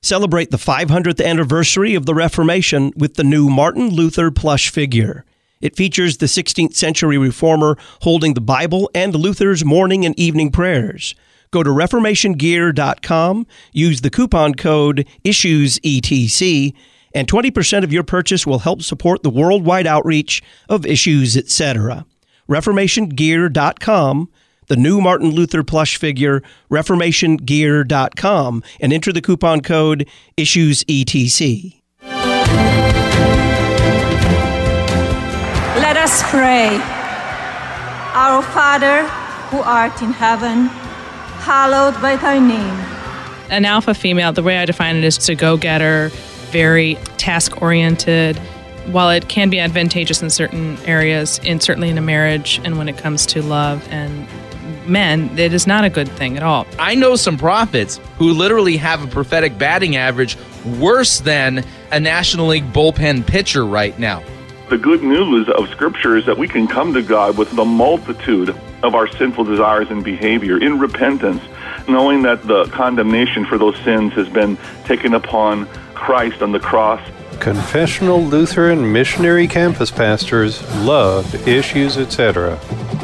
Celebrate the 500th anniversary of the Reformation with the new Martin Luther plush figure. It features the 16th century reformer holding the Bible and Luther's morning and evening prayers. Go to ReformationGear.com, use the coupon code ISSUESETC, and 20% of your purchase will help support the worldwide outreach of Issues Etc. ReformationGear.com, the new Martin Luther plush figure, ReformationGear.com, and enter the coupon code ISSUESETC. Let us pray. Our Father, who art in heaven, hallowed by thy name. An alpha female, the way I define it, is a go-getter, very task-oriented. While it can be advantageous in certain areas, and certainly in a marriage and when it comes to love and men, it is not a good thing at all. I know some prophets who literally have a prophetic batting average worse than a National League bullpen pitcher right now. The good news of Scripture is that we can come to God with the multitude of our sinful desires and behavior in repentance, knowing that the condemnation for those sins has been taken upon Christ on the cross. Confessional Lutheran Missionary Campus Pastors love Issues Etc.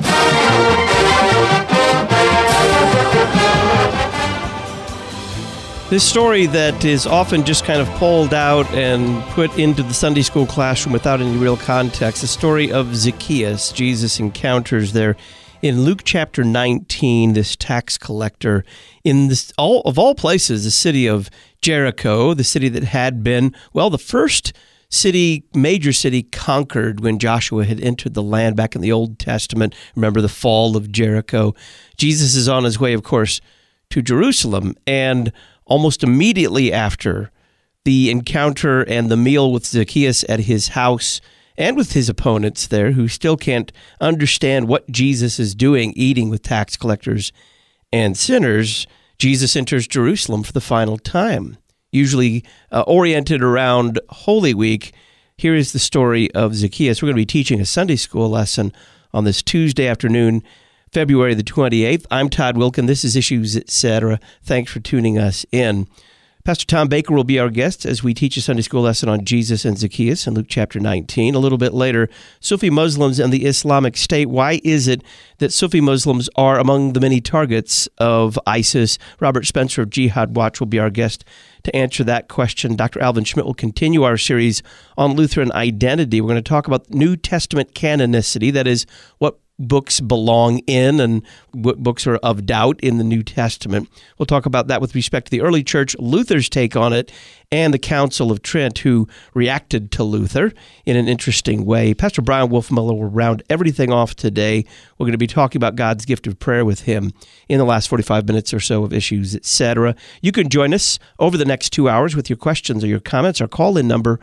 This story that is often just kind of pulled out and put into the Sunday school classroom without any real context, the story of Zacchaeus. Jesus encounters there in Luke chapter 19, this tax collector in this, of all places, the city of Jericho, the city that had been, well, the first city, major city conquered when Joshua had entered the land back in the Old Testament. Remember the fall of Jericho. Jesus is on his way, of course, to Jerusalem, and almost immediately after the encounter and the meal with Zacchaeus at his house and with his opponents there, who still can't understand what Jesus is doing, eating with tax collectors and sinners, Jesus enters Jerusalem for the final time, usually oriented around Holy Week. Here is the story of Zacchaeus. We're going to be teaching a Sunday school lesson on this Tuesday afternoon, February the 28th. I'm Todd Wilkin. This is Issues Etc. Thanks for tuning us in. Pastor Tom Baker will be our guest as we teach a Sunday school lesson on Jesus and Zacchaeus in Luke chapter 19. A little bit later, Sufi Muslims and the Islamic State. Why is it that Sufi Muslims are among the many targets of ISIS? Robert Spencer of Jihad Watch will be our guest to answer that question. Dr. Alvin Schmidt will continue our series on Lutheran identity. We're going to talk about New Testament canonicity, that is, what books belong in and what books are of doubt in the New Testament. We'll talk about that with respect to the early church, Luther's take on it, and the Council of Trent, who reacted to Luther in an interesting way. Pastor Brian Wolfmuller will round everything off today. We're going to be talking about God's gift of prayer with him in the last 45 minutes or so of Issues, etc. You can join us over the next 2 hours with your questions or your comments. Our call-in number,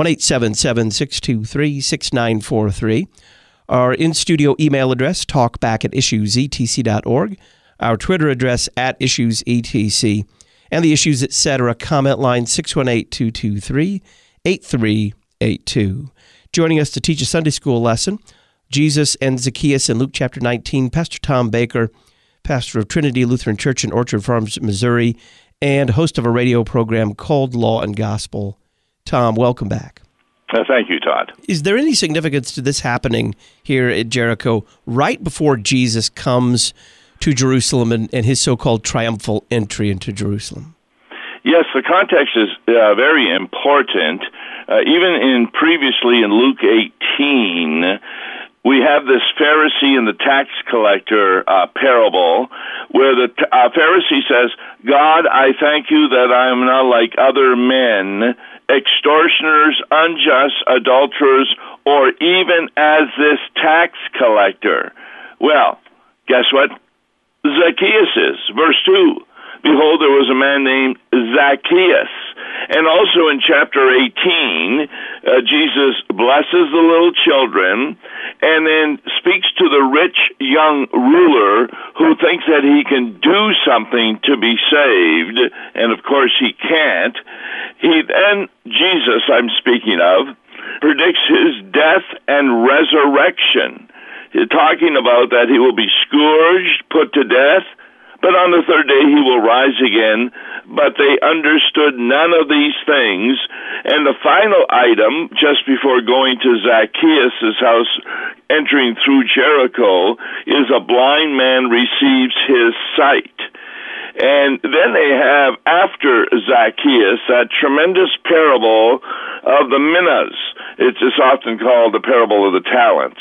1-877-623-6943. Our in-studio email address, talkback@issuesetc.org. Our Twitter address, @issuesetc. And the Issues Etc. comment line, 618-223-8382. Joining us to teach a Sunday school lesson, Jesus and Zacchaeus in Luke chapter 19, Pastor Tom Baker, pastor of Trinity Lutheran Church in Orchard Farms, Missouri, and host of a radio program called Law and Gospel. Tom, welcome back. Thank you, Todd. Is there any significance to this happening here at Jericho right before Jesus comes to Jerusalem and his so-called triumphal entry into Jerusalem? Yes, the context is very important. Even previously in Luke 18, we have this Pharisee and the tax collector parable where the Pharisee says, God, I thank you that I am not like other men, extortioners, unjust, adulterers, or even as this tax collector. Well, guess what Zacchaeus is? Verse 2, behold, there was a man named Zacchaeus. And also in chapter 18, Jesus blesses the little children and then speaks to the rich young ruler who thinks that he can do something to be saved, and of course he can't. Then Jesus, I'm speaking of, predicts his death and resurrection. He's talking about that he will be scourged, put to death, but on the third day he will rise again. But they understood none of these things. And the final item, just before going to Zacchaeus' house, entering through Jericho, is a blind man receives his sight. And then they have, after Zacchaeus, that tremendous parable of the minas. It's often called the parable of the talents.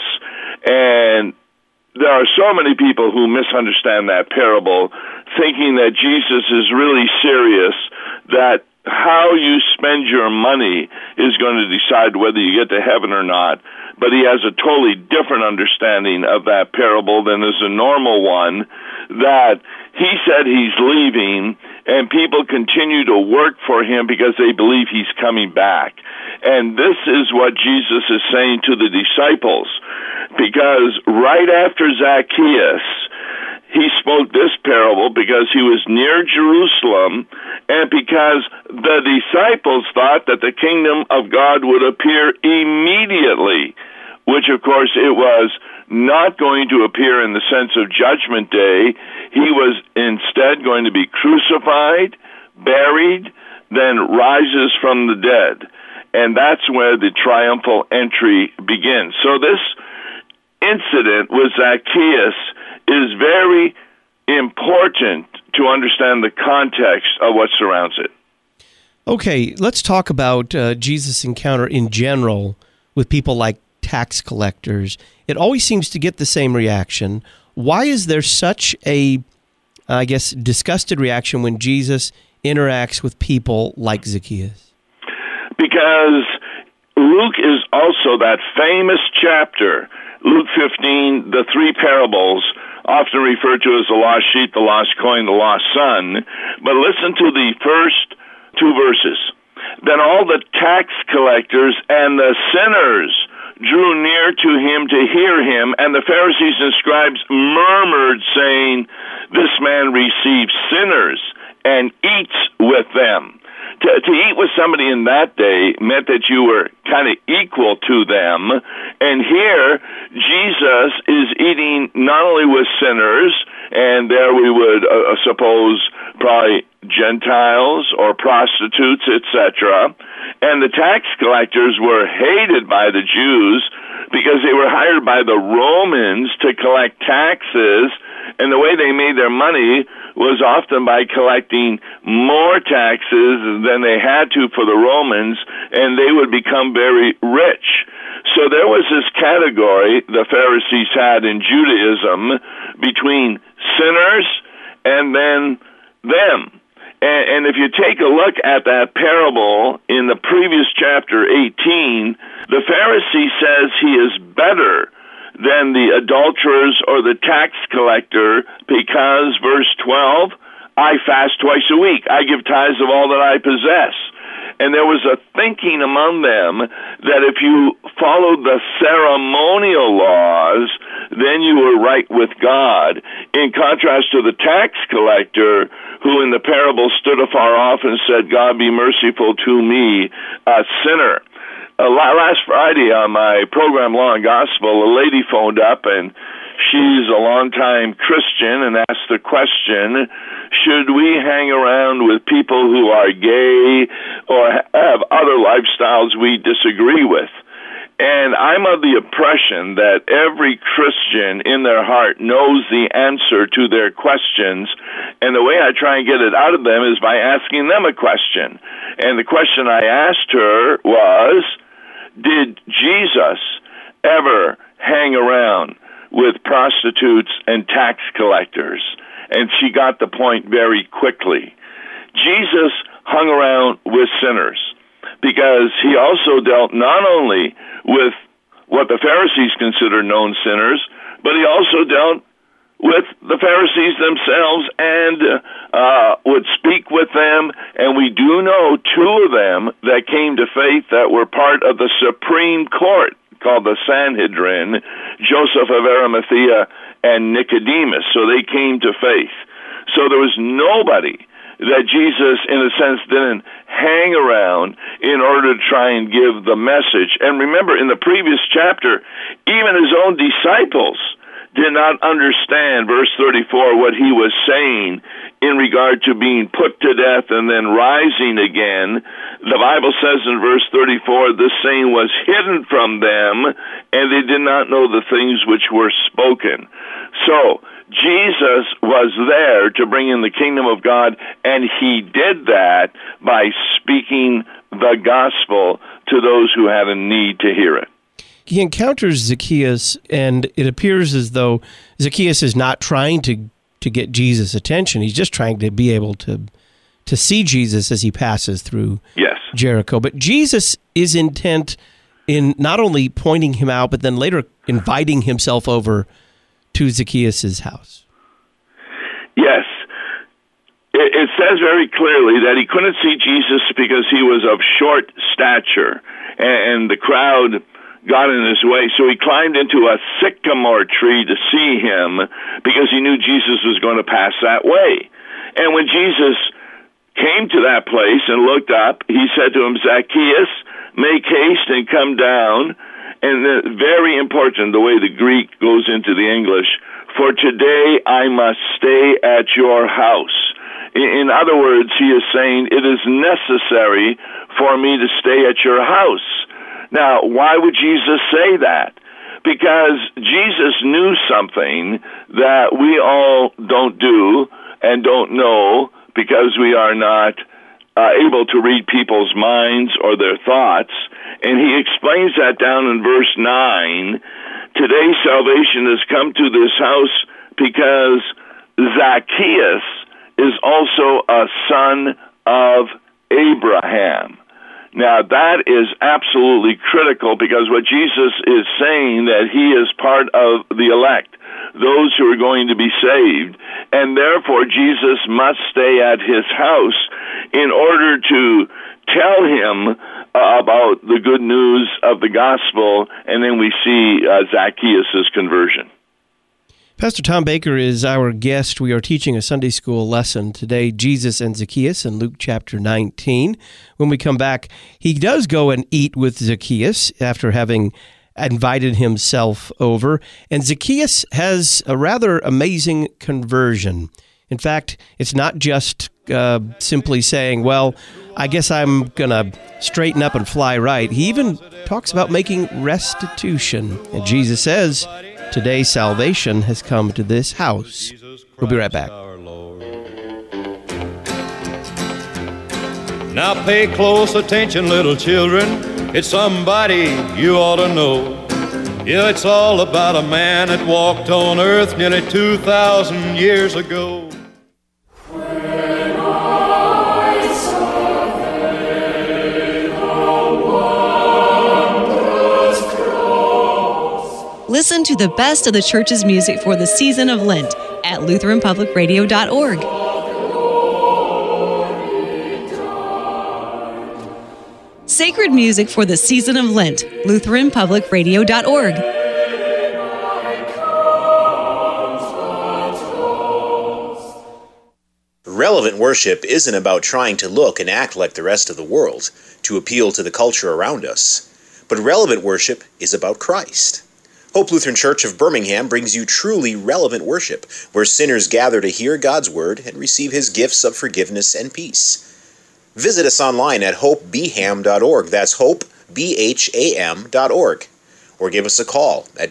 And there are so many people who misunderstand that parable, thinking that Jesus is really serious, that how you spend your money is going to decide whether you get to heaven or not. But he has a totally different understanding of that parable than is a normal one, that he said he's leaving, and people continue to work for him because they believe he's coming back. And this is what Jesus is saying to the disciples, because right after Zacchaeus, he spoke this parable because he was near Jerusalem and because the disciples thought that the kingdom of God would appear immediately, which of course it was not going to appear in the sense of Judgment Day. He was instead going to be crucified, buried, then rises from the dead. And that's where the triumphal entry begins. So this incident with Zacchaeus is very important to understand the context of what surrounds it. Okay, let's talk about Jesus' encounter in general with people like tax collectors. It always seems to get the same reaction. Why is there such a, disgusted reaction when Jesus interacts with people like Zacchaeus? Because Luke is also that famous chapter, Luke 15, the three parables, often referred to as the lost sheep, the lost coin, the lost son. But listen to the first two verses. Then all the tax collectors and the sinners drew near to him to hear him, and the Pharisees and scribes murmured, saying, "This man receives sinners and eats with them." To eat with somebody in that day meant that you were kind of equal to them. And here, Jesus is eating not only with sinners, and there we would suppose probably Gentiles or prostitutes, etc. And the tax collectors were hated by the Jews because they were hired by the Romans to collect taxes, and the way they made their money was often by collecting more taxes than they had to for the Romans, and they would become very rich. So there was this category the Pharisees had in Judaism between sinners and then them. And if you take a look at that parable in the previous chapter 18, the Pharisee says he is better than the adulterers or the tax collector because, verse 12, I fast twice a week. I give tithes of all that I possess. And there was a thinking among them that if you followed the ceremonial laws, then you were right with God, in contrast to the tax collector, who in the parable stood afar off and said, God be merciful to me, a sinner. Last Friday on my program, Law and Gospel, a lady phoned up, and she's a longtime Christian, and asked the question, should we hang around with people who are gay or have other lifestyles we disagree with? And I'm of the impression that every Christian in their heart knows the answer to their questions, and the way I try and get it out of them is by asking them a question. And the question I asked her was, did Jesus ever hang around with prostitutes and tax collectors? And she got the point very quickly. Jesus hung around with sinners because he also dealt not only with what the Pharisees consider known sinners, but he also dealt with the Pharisees themselves and would speak with them. And we do know two of them that came to faith that were part of the Supreme Court called the Sanhedrin, Joseph of Arimathea and Nicodemus. So they came to faith. So there was nobody that Jesus, in a sense, didn't hang around in order to try and give the message. And remember, in the previous chapter, even his own disciples did not understand, verse 34, what he was saying in regard to being put to death and then rising again. The Bible says in verse 34, this saying was hidden from them, and they did not know the things which were spoken. So, Jesus was there to bring in the kingdom of God, and he did that by speaking the gospel to those who had a need to hear it. He encounters Zacchaeus, and it appears as though Zacchaeus is not trying to get Jesus' attention. He's just trying to be able to see Jesus as he passes through Jericho. But Jesus is intent in not only pointing him out, but then later inviting himself over to Zacchaeus' house. Yes. It says very clearly that he couldn't see Jesus because he was of short stature, and the crowd got in his way, so he climbed into a sycamore tree to see him because he knew Jesus was going to pass that way. And when Jesus came to that place and looked up, he said to him, Zacchaeus, make haste and come down. And very important, the way the Greek goes into the English, for today I must stay at your house. In other words, he is saying, it is necessary for me to stay at your house. Now, why would Jesus say that? Because Jesus knew something that we all don't do and don't know because we are not able to read people's minds or their thoughts. And he explains that down in verse 9. Today salvation has come to this house because Zacchaeus is also a son of Abraham. Now, that is absolutely critical because what Jesus is saying that he is part of the elect, those who are going to be saved, and therefore Jesus must stay at his house in order to tell him about the good news of the gospel, and then we see Zacchaeus' conversion. Pastor Tom Baker is our guest. We are teaching a Sunday school lesson today, Jesus and Zacchaeus in Luke chapter 19. When we come back, he does go and eat with Zacchaeus after having invited himself over. And Zacchaeus has a rather amazing conversion. In fact, it's not just simply saying, well, I guess I'm going to straighten up and fly right. He even talks about making restitution. And Jesus says, today salvation has come to this house. We'll be right back. Now pay close attention, little children. It's somebody you ought to know. Yeah, it's all about a man that walked on earth nearly 2,000 years ago. Listen to the best of the church's music for the season of Lent at LutheranPublicRadio.org. Sacred music for the season of Lent, LutheranPublicRadio.org. Relevant worship isn't about trying to look and act like the rest of the world to appeal to the culture around us, but relevant worship is about Christ. Hope Lutheran Church of Birmingham brings you truly relevant worship, where sinners gather to hear God's Word and receive His gifts of forgiveness and peace. Visit us online at hopebham.org. That's hopebham.org. Or give us a call at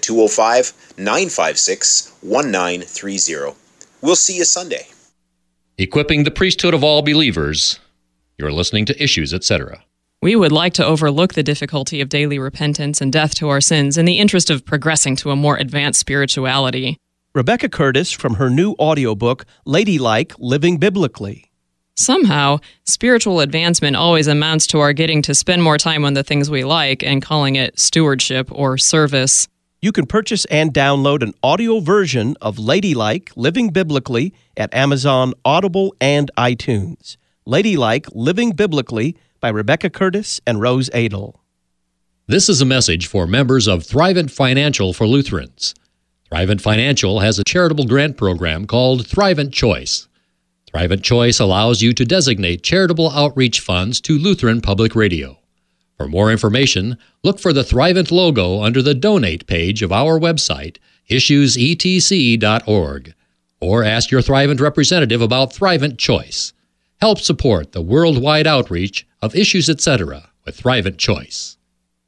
205-956-1930. We'll see you Sunday. Equipping the priesthood of all believers. You're listening to Issues, Etc. We would like to overlook the difficulty of daily repentance and death to our sins in the interest of progressing to a more advanced spirituality. Rebecca Curtis from her new audiobook, Ladylike, Living Biblically. Somehow, spiritual advancement always amounts to our getting to spend more time on the things we like and calling it stewardship or service. You can purchase and download an audio version of Ladylike, Living Biblically at Amazon, Audible, and iTunes. Ladylike, Living Biblically by Rebecca Curtis and Rose Adel. This is a message for members of Thrivent Financial for Lutherans. Thrivent Financial has a charitable grant program called Thrivent Choice. Thrivent Choice allows you to designate charitable outreach funds to Lutheran Public Radio. For more information, look for the Thrivent logo under the Donate page of our website issuesetc.org, or ask your Thrivent representative about Thrivent Choice. Help support the worldwide outreach of Issues Etc. with Thrivent Choice.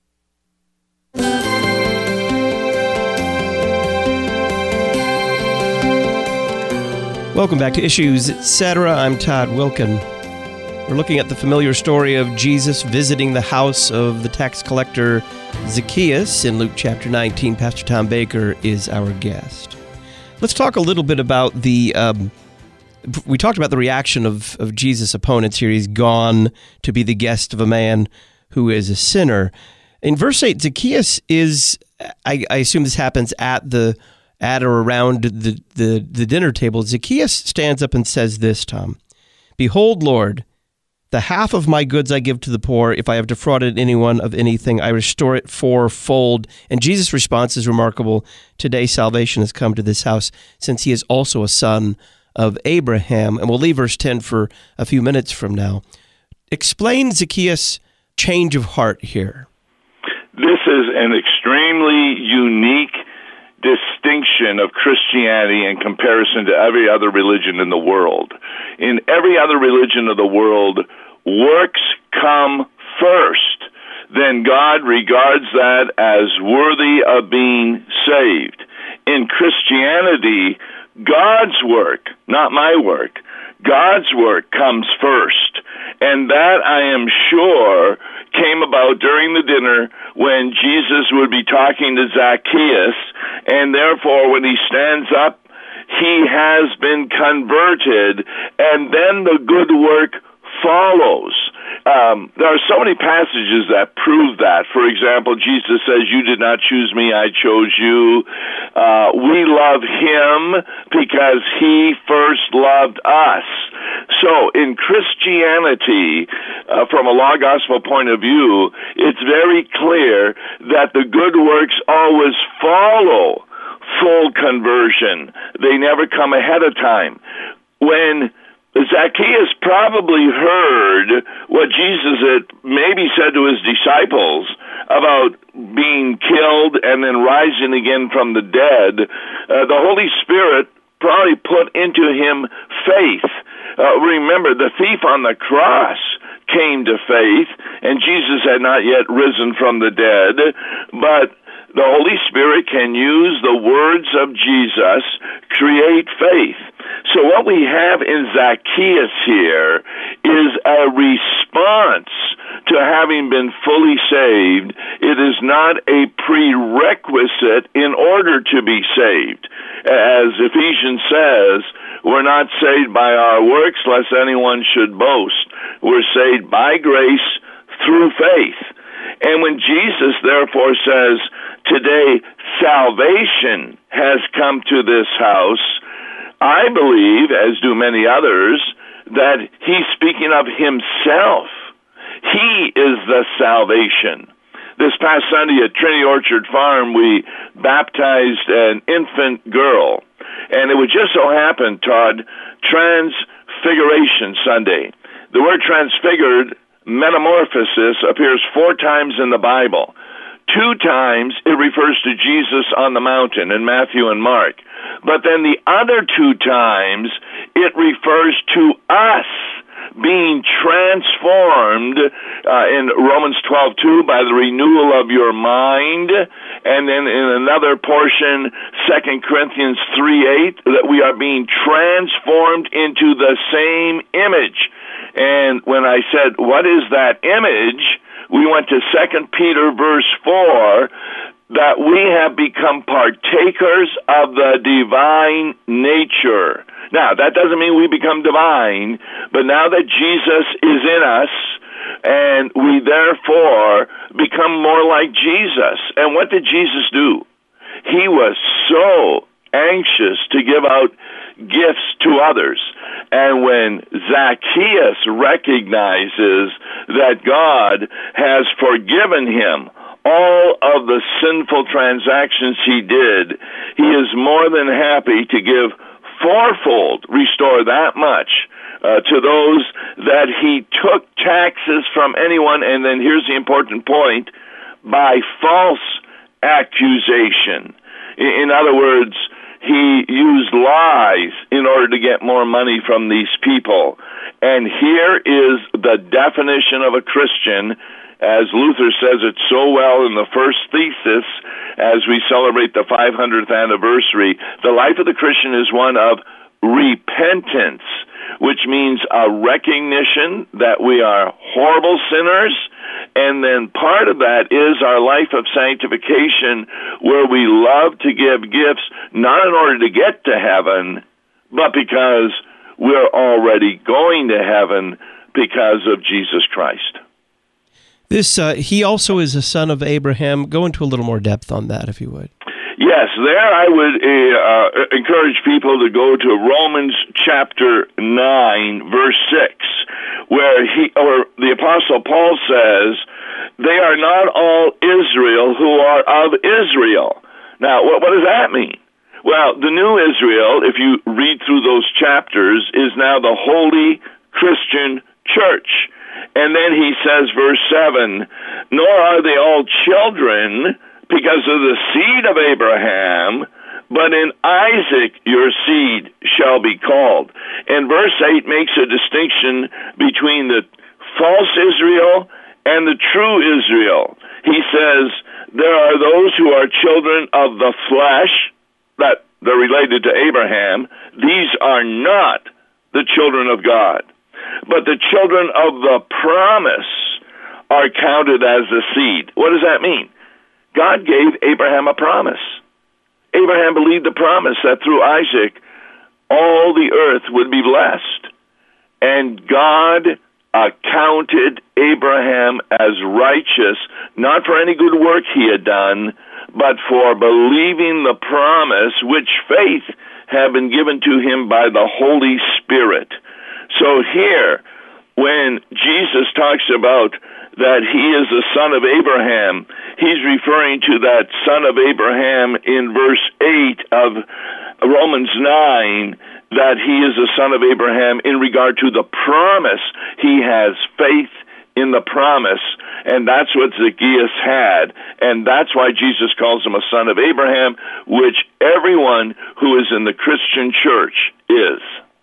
Welcome back to Issues Etc. I'm Todd Wilkin. We're looking at the familiar story of Jesus visiting the house of the tax collector Zacchaeus in Luke chapter 19. Pastor Tom Baker is our guest. Let's talk a little bit about we talked about the reaction of Jesus' opponents here. He's gone to be the guest of a man who is a sinner. In verse 8, Zacchaeus is, I assume this happens at or around the dinner table. Zacchaeus stands up and says this, Tom, "Behold, Lord, the half of my goods I give to the poor. If I have defrauded anyone of anything, I restore it fourfold." And Jesus' response is remarkable. "Today salvation has come to this house, since he is also a son of Abraham." And we'll leave verse 10 for a few minutes from now. Explain Zacchaeus' change of heart here. This is an extremely unique distinction of Christianity in comparison to every other religion in the world. In every other religion of the world, works come first. Then God regards that as worthy of being saved. In Christianity, God's work, not my work, God's work comes first. And that, I am sure, came about during the dinner when Jesus would be talking to Zacchaeus, and therefore when he stands up, he has been converted, and then the good work follows. There are so many passages that prove that. For example, Jesus says, "You did not choose me, I chose you." We love him because he first loved us. So in Christianity, from a law gospel point of view, it's very clear that the good works always follow full conversion. They never come ahead of time. When Zacchaeus probably heard what Jesus had maybe said to his disciples about being killed and then rising again from the dead, the Holy Spirit probably put into him faith. Remember, the thief on the cross came to faith, and Jesus had not yet risen from the dead, but the Holy Spirit can use the words of Jesus, create faith. So what we have in Zacchaeus here is a response to having been fully saved. It is not a prerequisite in order to be saved. As Ephesians says, we're not saved by our works, lest anyone should boast. We're saved by grace through faith. And when Jesus therefore says, "Today salvation has come to this house," I believe, as do many others, that he's speaking of himself. He is the salvation. This past Sunday at Trinity Orchard Farm, we baptized an infant girl. And it would just so happen, Todd, Transfiguration Sunday. The word transfigured, metamorphosis, appears 4 times in the Bible. 2 times it refers to Jesus on the mountain in Matthew and Mark. But then the other 2 times it refers to us being transformed in Romans 12:2 by the renewal of your mind, and then in another portion, 2 Corinthians 3:8, that we are being transformed into the same image. And when I said, what is that image? We went to 2 Peter verse 4, that we have become partakers of the divine nature. Now, that doesn't mean we become divine, but now that Jesus is in us, and we therefore become more like Jesus. And what did Jesus do? He was so anxious to give out gifts to others. And when Zacchaeus recognizes that God has forgiven him all of the sinful transactions he did, he is more than happy to give fourfold, restore that much to those that he took taxes from anyone, and then here's the important point, by false accusation. In other words, he used lies in order to get more money from these people. And here is the definition of a Christian, as Luther says it so well in the first thesis as we celebrate the 500th anniversary. The life of the Christian is one of repentance, which means a recognition that we are horrible sinners, and then part of that is our life of sanctification, where we love to give gifts, not in order to get to heaven, but because we're already going to heaven because of Jesus Christ. He also is a son of Abraham. Go into a little more depth on that, if you would. Yes, there I would encourage people to go to Romans chapter 9, verse 6, where the Apostle Paul says, they are not all Israel who are of Israel. Now, what does that mean? Well, the new Israel, if you read through those chapters, is now the Holy Christian Church. And then he says, verse 7, nor are they all children because of the seed of Abraham, but in Isaac your seed shall be called. And verse 8 makes a distinction between the false Israel and the true Israel. He says, there are those who are children of the flesh, that they're related to Abraham. These are not the children of God. But the children of the promise are counted as the seed. What does that mean? God gave Abraham a promise. Abraham believed the promise that through Isaac, all the earth would be blessed. And God accounted Abraham as righteous, not for any good work he had done, but for believing the promise, which faith had been given to him by the Holy Spirit. So here, when Jesus talks about that he is the son of Abraham, he's referring to that son of Abraham in verse 8 of Romans 9, that he is the son of Abraham in regard to the promise. He has faith in the promise, and that's what Zacchaeus had, and that's why Jesus calls him a son of Abraham, which everyone who is in the Christian church is.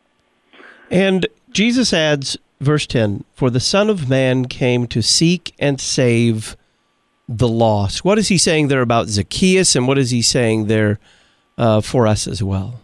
And Jesus adds, verse 10, for the Son of Man came to seek and save the lost. What is he saying there about Zacchaeus, and what is he saying there for us as well?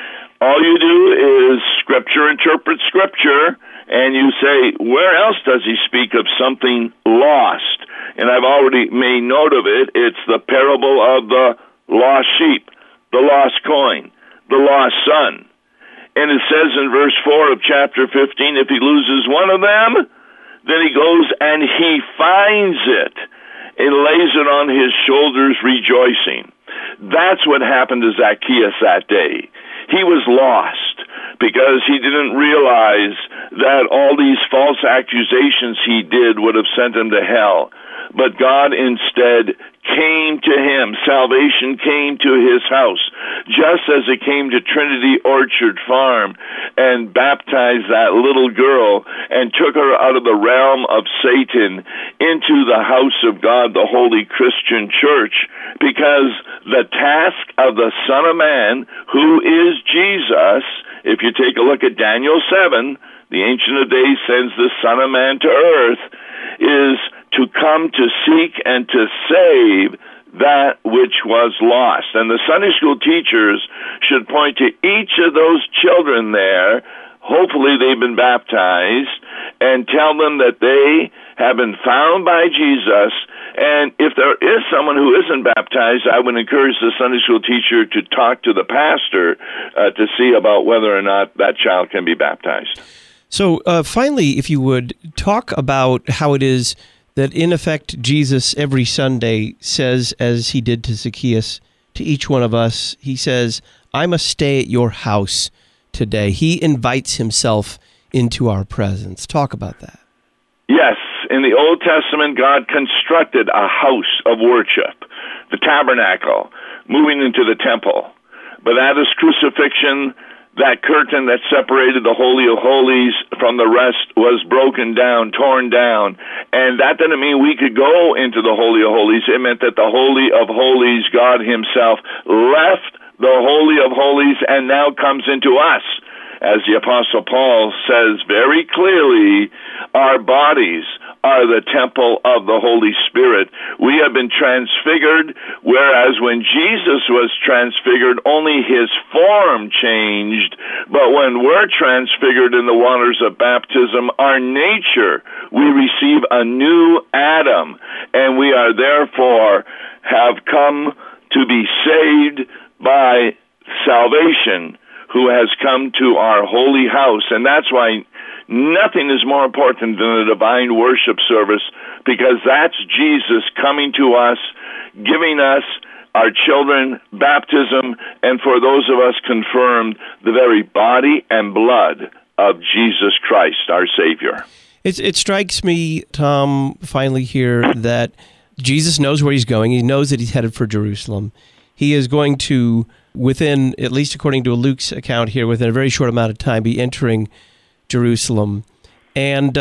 All you do is Scripture interpret Scripture, and you say, where else does he speak of something lost? And I've already made note of it. It's the parable of the lost sheep, the lost coin, the lost son. And it says in verse 4 of chapter 15, if he loses one of them, then he goes and he finds it and lays it on his shoulders rejoicing. That's what happened to Zacchaeus that day. He was lost because he didn't realize that all these false accusations he did would have sent him to hell. But God instead came to him. Salvation came to his house, just as it came to Trinity Orchard Farm and baptized that little girl and took her out of the realm of Satan into the house of God, the Holy Christian Church, because the task of the Son of Man, who is Jesus, if you take a look at Daniel 7, the Ancient of Days sends the Son of Man to earth, is to come to seek and to save that which was lost. And the Sunday school teachers should point to each of those children there, hopefully they've been baptized, and tell them that they have been found by Jesus. And if there is someone who isn't baptized, I would encourage the Sunday school teacher to talk to the pastor to see about whether or not that child can be baptized. So finally, if you would, talk about how it is that, in effect, Jesus every Sunday says, as he did to Zacchaeus, to each one of us, he says, I must stay at your house today. He invites himself into our presence. Talk about that. Yes, in the Old Testament, God constructed a house of worship, the tabernacle, moving into the temple. But at his crucifixion, that curtain that separated the Holy of Holies from the rest was broken down, torn down. And that didn't mean we could go into the Holy of Holies. It meant that the Holy of Holies, God himself, left the Holy of Holies and now comes into us. As the Apostle Paul says very clearly, our bodies are the temple of the Holy Spirit. We have been transfigured, whereas when Jesus was transfigured, only his form changed. But when we're transfigured in the waters of baptism, our nature, we receive a new Adam, and we are therefore have come to be saved by salvation, who has come to our holy house. And that's why nothing is more important than a divine worship service, because that's Jesus coming to us, giving us, our children, baptism, and for those of us confirmed, the very body and blood of Jesus Christ, our Savior. It strikes me, Tom, finally here, that Jesus knows where he's going. He knows that he's headed for Jerusalem. He is going to, within, at least according to Luke's account here, within a very short amount of time, be entering Jerusalem. And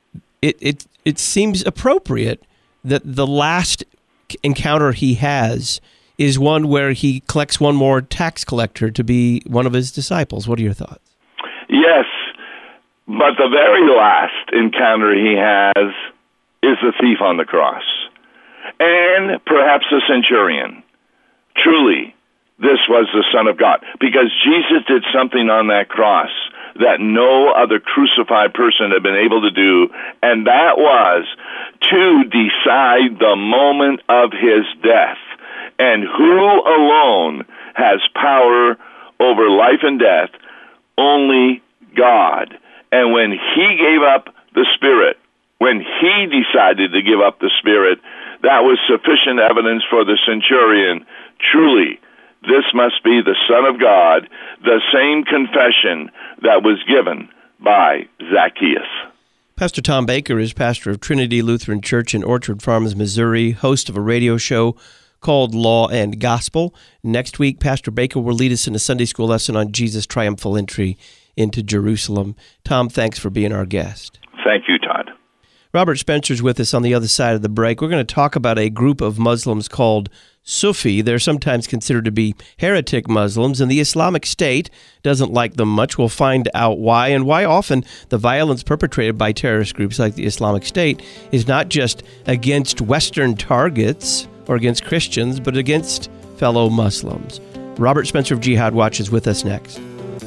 it seems appropriate that the last encounter he has is one where he collects one more tax collector to be one of his disciples. What are your thoughts? Yes, but the very last encounter he has is the thief on the cross, and perhaps the centurion. Truly, this was the Son of God, because Jesus did something on that cross that no other crucified person had been able to do, and that was to decide the moment of his death. And who alone has power over life and death? Only God. And when he gave up the Spirit, when he decided to give up the Spirit, that was sufficient evidence for the centurion. Truly, this must be the Son of God, the same confession that was given by Zacchaeus. Pastor Tom Baker is pastor of Trinity Lutheran Church in Orchard Farms, Missouri, host of a radio show called Law and Gospel. Next week, Pastor Baker will lead us in a Sunday school lesson on Jesus' triumphal entry into Jerusalem. Tom, thanks for being our guest. Thank you, Todd. Robert Spencer's with us on the other side of the break. We're going to talk about a group of Muslims called Sufi. They're sometimes considered to be heretic Muslims, and the Islamic State doesn't like them much. We'll find out why, and why often the violence perpetrated by terrorist groups like the Islamic State is not just against Western targets or against Christians, but against fellow Muslims. Robert Spencer of Jihad Watch is with us next.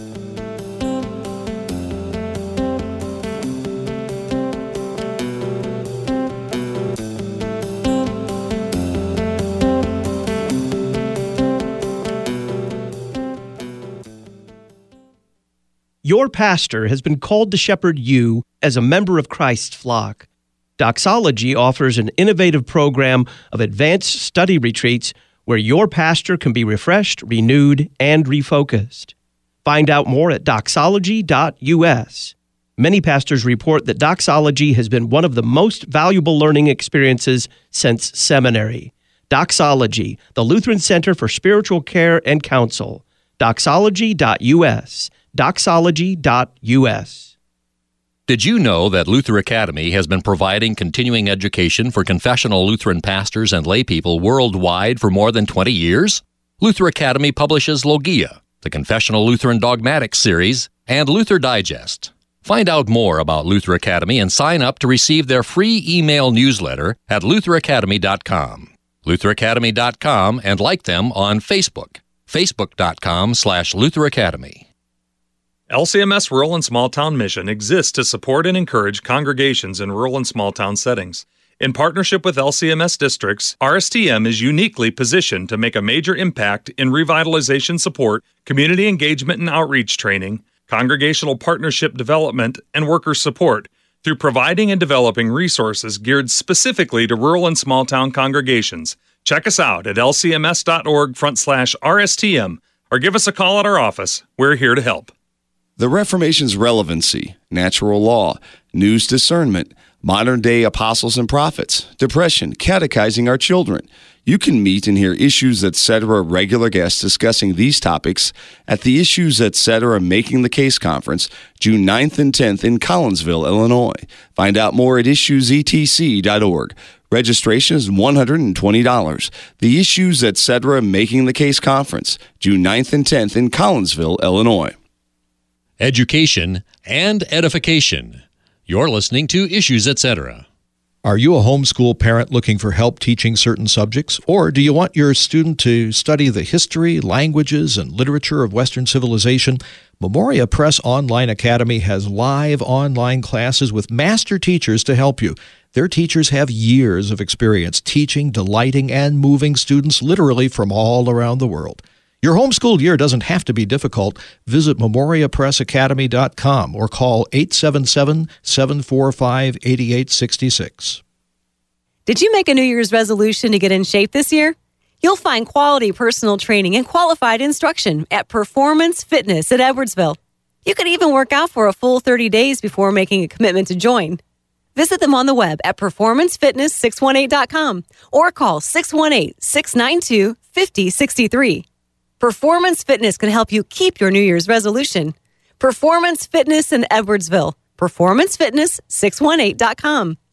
Your pastor has been called to shepherd you as a member of Christ's flock. Doxology offers an innovative program of advanced study retreats where your pastor can be refreshed, renewed, and refocused. Find out more at doxology.us. Many pastors report that doxology has been one of the most valuable learning experiences since seminary. Doxology, the Lutheran Center for Spiritual Care and Counsel. Doxology.us. Doxology.us. Did you know that Luther Academy has been providing continuing education for confessional Lutheran pastors and laypeople worldwide for more than 20 years? Luther Academy publishes Logia, the Confessional Lutheran Dogmatics series, and Luther Digest. Find out more about Luther Academy and sign up to receive their free email newsletter at lutheracademy.com. lutheracademy.com, and like them on Facebook, facebook.com/Luther Academy. LCMS Rural and Small Town Mission exists to support and encourage congregations in rural and small town settings. In partnership with LCMS districts, RSTM is uniquely positioned to make a major impact in revitalization support, community engagement and outreach training, congregational partnership development, and worker support through providing and developing resources geared specifically to rural and small town congregations. Check us out at lcms.org/RSTM or give us a call at our office. We're here to help. The Reformation's relevancy, natural law, news discernment, modern-day apostles and prophets, depression, catechizing our children. You can meet and hear Issues Etc. regular guests discussing these topics at the Issues Etc. Making the Case Conference, June 9th and 10th in Collinsville, Illinois. Find out more at issuesetc.org. Registration is $120. The Issues Etc. Making the Case Conference, June 9th and 10th in Collinsville, Illinois. Education and edification. You're listening to Issues Etc. Are you a homeschool parent looking for help teaching certain subjects? Or do you want your student to study the history, languages, and literature of Western civilization? Memoria Press Online Academy has live online classes with master teachers to help you. Their teachers have years of experience teaching, delighting, and moving students literally from all around the world. Your homeschool year doesn't have to be difficult. Visit memoriapressacademy.com or call 877-745-8866. Did you make a New Year's resolution to get in shape this year? You'll find quality personal training and qualified instruction at Performance Fitness at Edwardsville. You could even work out for a full 30 days before making a commitment to join. Visit them on the web at performancefitness618.com or call 618-692-5063. Performance Fitness can help you keep your New Year's resolution. Performance Fitness in Edwardsville. PerformanceFitness618.com.